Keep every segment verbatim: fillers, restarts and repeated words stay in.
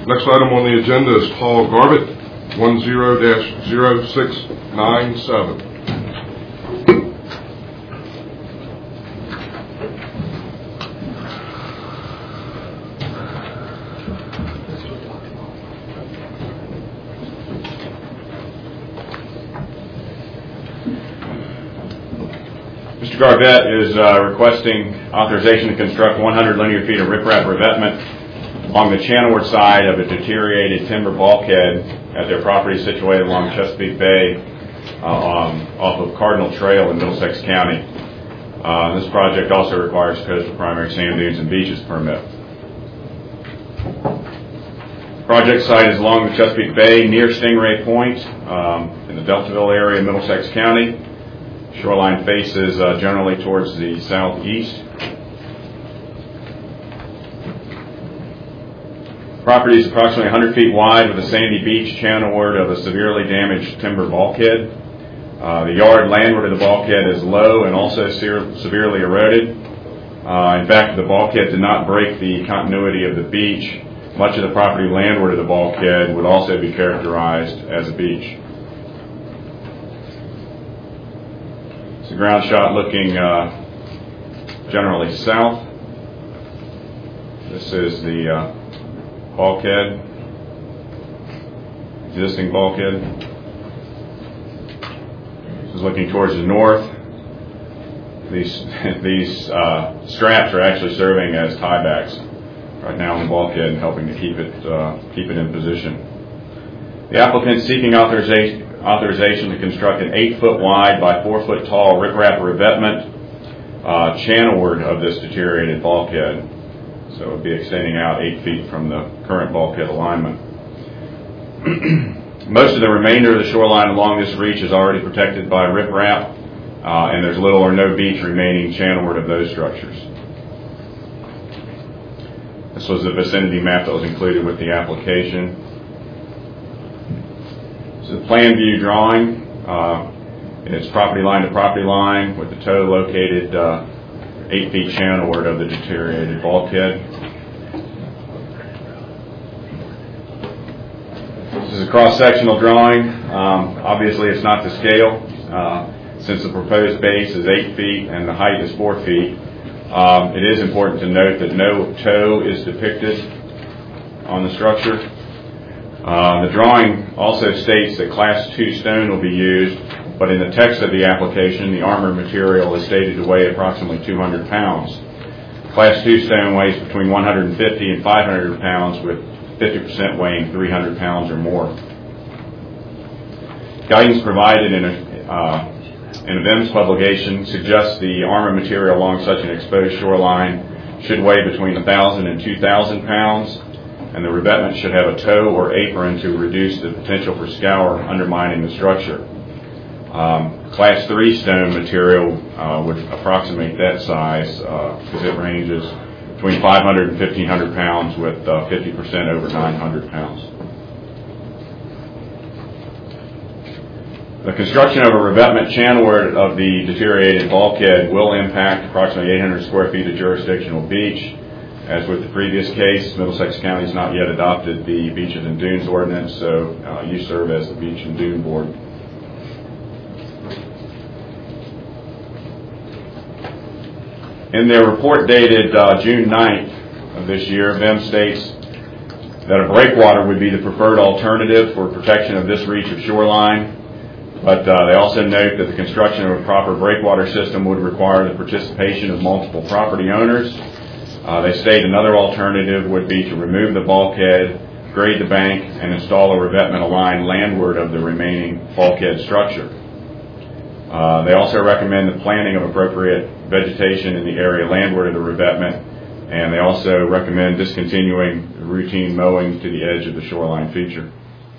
Next item on the agenda is Paul Garbett, one zero dash zero six nine seven. Mister Garbett is uh, requesting authorization to construct one hundred linear feet of riprap revetment along the channelward side of a deteriorated timber bulkhead at their property situated along Chesapeake Bay uh, um, off of Cardinal Trail in Middlesex County. Uh, this project also requires coastal primary sand dunes and beaches permit. Project site is along the Chesapeake Bay near Stingray Point um, in the Deltaville area of Middlesex County. Shoreline faces uh, generally towards the southeast. Property is approximately one hundred feet wide with a sandy beach channelward of a severely damaged timber bulkhead. Uh, the yard landward of the bulkhead is low and also se- severely eroded. Uh, in fact, the bulkhead did not break the continuity of the beach. Much of the property landward of the bulkhead would also be characterized as a beach. It's a ground shot looking uh, generally south. This is the uh, bulkhead, existing bulkhead. This is looking towards the north. These these uh, straps are actually serving as tiebacks right now on the bulkhead and helping to keep it uh, keep it in position. The applicant is seeking authorization authorization to construct an eight foot wide by four foot tall riprap revetment uh, channelward of this deteriorated bulkhead. So it would be extending out eight feet from the current bulkhead alignment. Most of the remainder of the shoreline along this reach is already protected by riprap, uh, and there's little or no beach remaining channelward of those structures. This was the vicinity map that was included with the application. This is a plan view drawing. Uh, it's property line to property line with the toe located uh, eight feet channelward of the deteriorated bulkhead. This is a cross-sectional drawing. Um, obviously, it's not to scale uh, since the proposed base is eight feet and the height is four feet. Um, it is important to note that no toe is depicted on the structure. Uh, the drawing also states that class two stone will be used, but in the text of the application, the armor material is stated to weigh approximately two hundred pounds. Class two stone weighs between one hundred fifty and five hundred pounds, with fifty percent weighing three hundred pounds or more. Guidance provided in a, uh, in a V I M S publication suggests the armor material along such an exposed shoreline should weigh between one thousand and two thousand pounds, and the revetment should have a toe or apron to reduce the potential for scour undermining the structure. Um, class three stone material uh, would approximate that size because uh, it ranges between five hundred and fifteen hundred pounds, with uh, fifty percent over nine hundred pounds. The construction of a revetment channelward of the deteriorated bulkhead will impact approximately eight hundred square feet of jurisdictional beach. As with the previous case, Middlesex County has not yet adopted the Beaches and Dunes Ordinance, so uh, you serve as the Beach and Dune Board. In their report dated uh, June ninth of this year, V I M states that a breakwater would be the preferred alternative for protection of this reach of shoreline, but uh, they also note that the construction of a proper breakwater system would require the participation of multiple property owners. Uh, they state another alternative would be to remove the bulkhead, grade the bank, and install a revetment aligned landward of the remaining bulkhead structure. Uh, they also recommend the planting of appropriate vegetation in the area landward of the revetment, and they also recommend discontinuing routine mowing to the edge of the shoreline feature.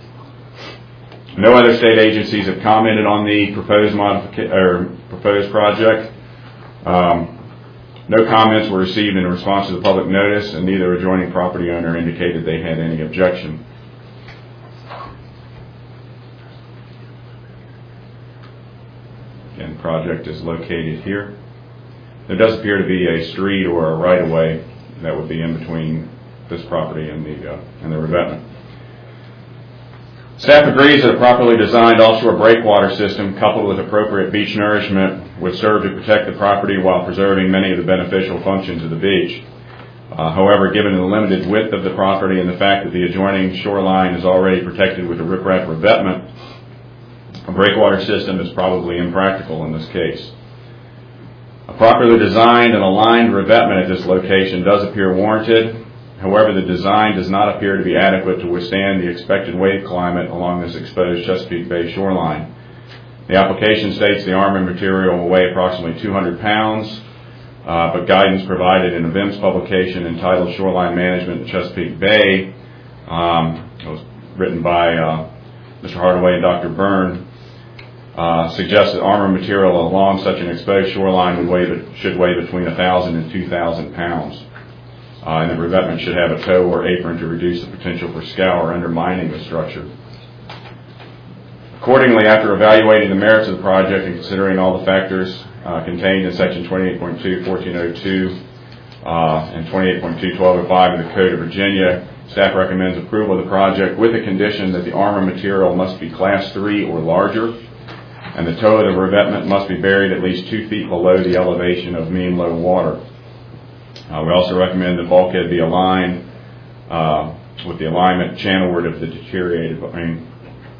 No other state agencies have commented on the proposed modification or proposed project. Um, no comments were received in response to the public notice, and neither adjoining property owner indicated they had any objection. Again, the project is located here. There does appear to be a street or a right-of-way that would be in between this property and the, uh, and the revetment. Staff agrees that a properly designed offshore breakwater system coupled with appropriate beach nourishment would serve to protect the property while preserving many of the beneficial functions of the beach. Uh, however, given the limited width of the property and the fact that the adjoining shoreline is already protected with a riprap revetment, a breakwater system is probably impractical in this case. A properly designed and aligned revetment at this location does appear warranted. However, the design does not appear to be adequate to withstand the expected wave climate along this exposed Chesapeake Bay shoreline. The application states the armor material will weigh approximately two hundred pounds, uh, but guidance provided in a V I M S publication entitled Shoreline Management in Chesapeake Bay, um, it was written by uh, Mister Hardaway and Doctor Byrne, uh, suggests that armor material along such an exposed shoreline would weigh, should weigh between one thousand and two thousand pounds. Uh, and the revetment should have a tow or apron to reduce the potential for scour or undermining the structure. Accordingly, after evaluating the merits of the project and considering all the factors uh, contained in Section twenty-eight point two, fourteen oh two, uh, and twenty-eight point two, twelve oh five of the Code of Virginia, staff recommends approval of the project with the condition that the armor material must be Class three or larger, and the tow of the revetment must be buried at least two feet below the elevation of mean low water. Uh, we also recommend the bulkhead be aligned uh, with the alignment channelward of the deteriorated, I mean,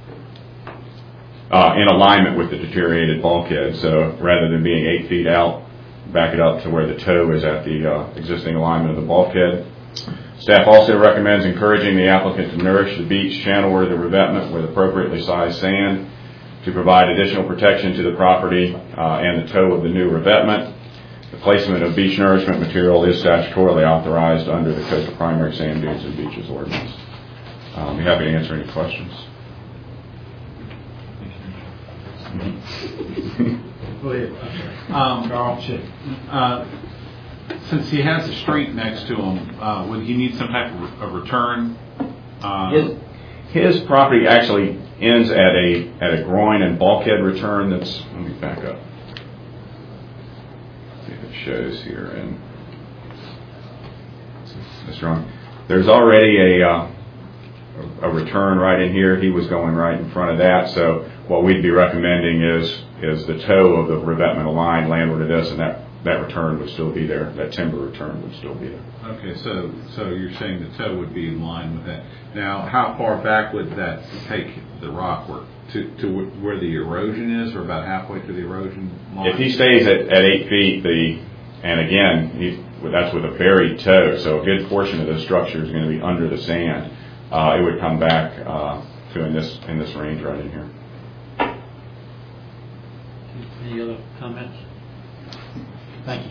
uh, in alignment with the deteriorated bulkhead. So rather than being eight feet out, back it up to where the toe is at the uh, existing alignment of the bulkhead. Staff also recommends encouraging the applicant to nourish the beach channelward of the revetment with appropriately sized sand to provide additional protection to the property uh, and the toe of the new revetment. The placement of beach nourishment material is statutorily authorized under the Coastal Primary Sand Dunes and Beaches Ordinance. I'll be happy to answer any questions. Go ahead. Um, uh, since he has a street next to him, uh, would he need some type of, re- of return? Uh, his, his property actually ends at a at a groin and bulkhead return. That's, let me back up. Shows here, and that's wrong. There's already a uh, a return right in here. He was going right in front of that. So what we'd be recommending is is the toe of the revetment aligned landward of this, and that that return would still be there. That timber return would still be there. Okay, so so you're saying the toe would be in line with that. Now, how far back would that take the rock work? To, to where the erosion is, or about halfway to the erosion line? If he stays at, at eight feet, the and again, he, that's with a buried toe, so a good portion of the structure is going to be under the sand. Uh, it would come back uh, to in this in this range right in here. Any other comments? Thank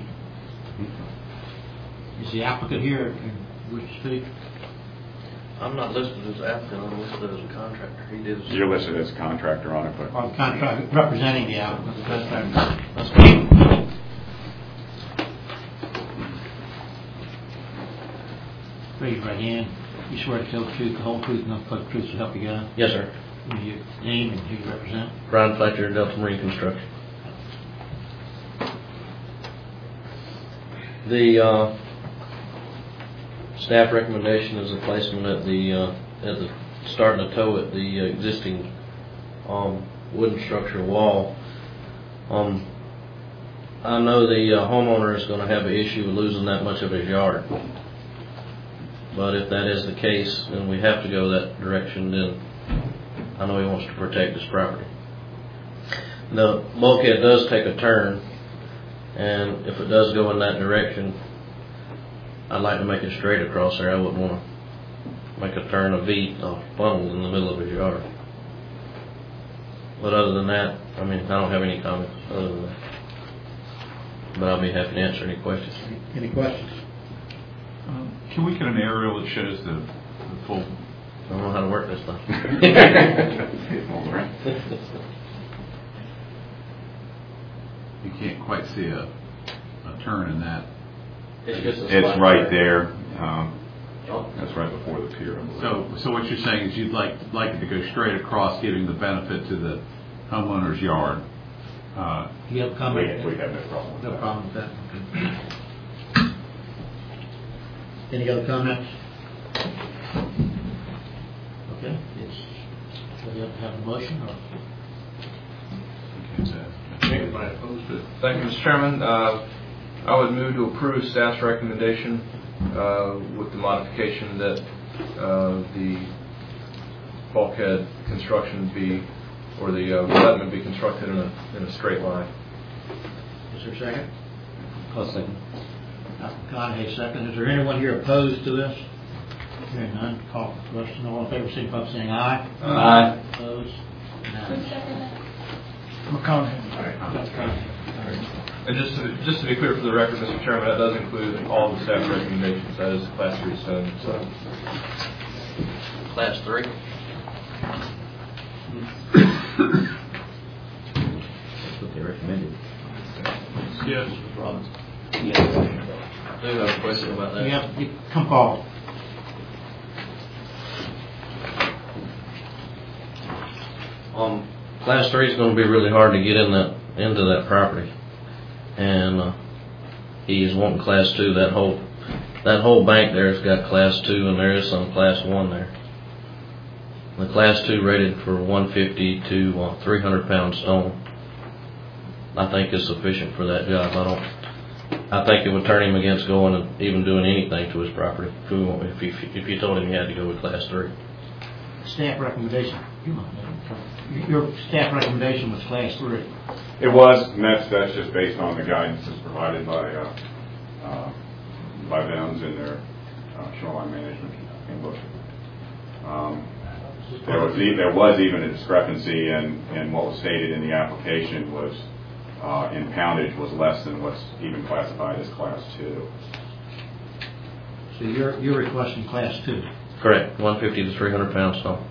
you. Is the applicant here and wish to speak? I'm not listed as applicant, I'm listed as a contractor. He did. You're listed as a contractor on it, but Or contract representing the applicant, the contractor. Let's go. Raise your right hand. You swear to tell the truth, the whole truth, and nothing but the truth to help you God? Yes, sir. Give your name and who you represent. Brian Fletcher, Delta Marine Construction. The uh, staff recommendation is a placement at the uh, at the starting to tow at the uh, existing um, wooden structure wall. Um, I know the uh, homeowner is going to have an issue with losing that much of his yard, but if that is the case and we have to go that direction, then I know he wants to protect his property. The bulkhead does take a turn, and if it does go in that direction, I'd like to make it straight across there. I wouldn't want to make a turn, a V, a funnel in the middle of his yard. But other than that, I mean, I don't have any comments other than that. But I'll be happy to answer any questions. Any questions? Um, can we get an aerial that shows the, the full? I don't know how to work this thing. You can't quite see a, a turn in that. It's, just a it's spot right there. Um, Oh. that's right before the pier. So, so what you're saying is you'd like like it to go straight across, giving the benefit to the homeowner's yard. Uh, Do you have a we, comment? we have no problem with No that. problem with that. Okay. Any other comments? Okay, it's, do you have to have a motion or? Anybody opposed to it? Thank you, Mister Chairman. Uh, I would move to approve staff's recommendation uh, with the modification that uh, the bulkhead construction be, or the uh, revetment be constructed in a, in a straight line. Is there a second? I'll second. McConaughey, second. Is there anyone here opposed to this? Hearing none, call for the question. All in favor, signify by saying aye. Aye. Opposed? Unanimous. And just to, just to be clear for the record, Mister Chairman, that does include all the staff recommendations. That is class three stone. So. Class three? That's what they recommended. Yes. Robbins. I do have a question about that. Yeah, you come call. Um, class three is going to be really hard to get in that into that property, and uh, he is wanting class two. That whole that whole bank there's got class two, and there is some class one there. The class two rated for one fifty to uh, three hundred pound stone. I think is sufficient for that job. I don't. I think it would turn him against going and even doing anything to his property if we want, if you if you told him he had to go with class three. Staff recommendation. Your staff recommendation was class three. It was, and that's, that's just based on the guidance that's provided by, uh, uh, by V E M S in their uh, shoreline management handbook. Um, there was, e- there was even a discrepancy in, in what was stated in the application was, uh, in poundage was less than what's even classified as class two. So you're, you're requesting class two. Correct, one fifty to three hundred pound stone.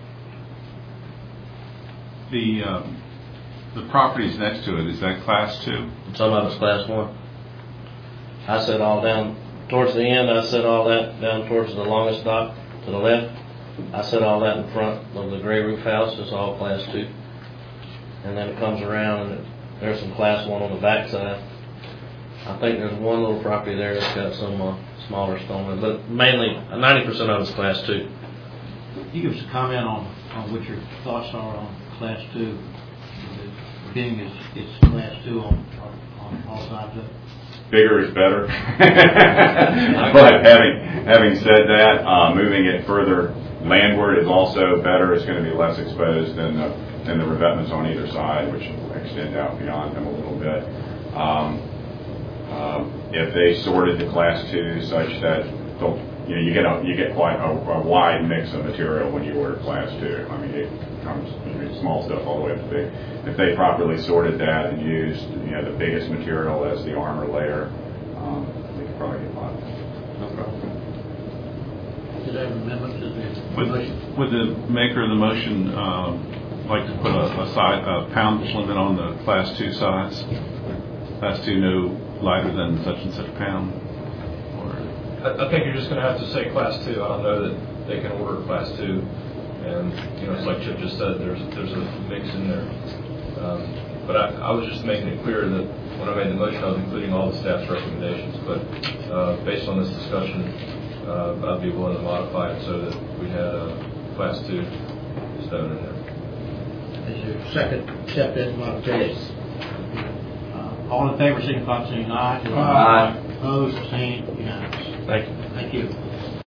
The, um, the properties next to it, is that class two? Some of it's class one. I set all down towards the end. I set all that down towards the longest dock to the left. I set all that in front of the gray roof house. It's all class two. And then it comes around and it, there's some class one on the back side. I think there's one little property there that's got some uh, smaller stone in it, but mainly ninety percent of it's class two. You give us a comment on, on what your thoughts are on class two, being it's, it's class two on, on all sides of it. Bigger is better. But having having said that, uh, moving it further landward is also better. It's going to be less exposed than the, than the revetments on either side, which extend out beyond them a little bit. Um, uh, if they sorted the class two such that they'll, you know, you get a you get quite a, a wide mix of material when you order class two. I mean, it comes you know, small stuff all the way up to big. If they properly sorted that and used you know the biggest material as the armor layer, um, they could probably get by. No problem. Did I have an amendment to the Would, motion? would the maker of the motion um, like to put a, a, side, a poundage limit on the class two size? Class two no lighter than such and such pound? Or I, I think you're just going to have to say class two. I don't know that they can order class two. And, you know, it's like Chip just said, there's there's a mix in there. Um, but I, I was just making it clear that when I made the motion, I was including all the staff's recommendations. But uh, based on this discussion, uh, I'd be willing to modify it so that we had a class two stone in there. Is your second accept that modification? Uh, all in favor, signify by saying aye. Aye. Opposed, same, unanimous. Thank you. Thank you.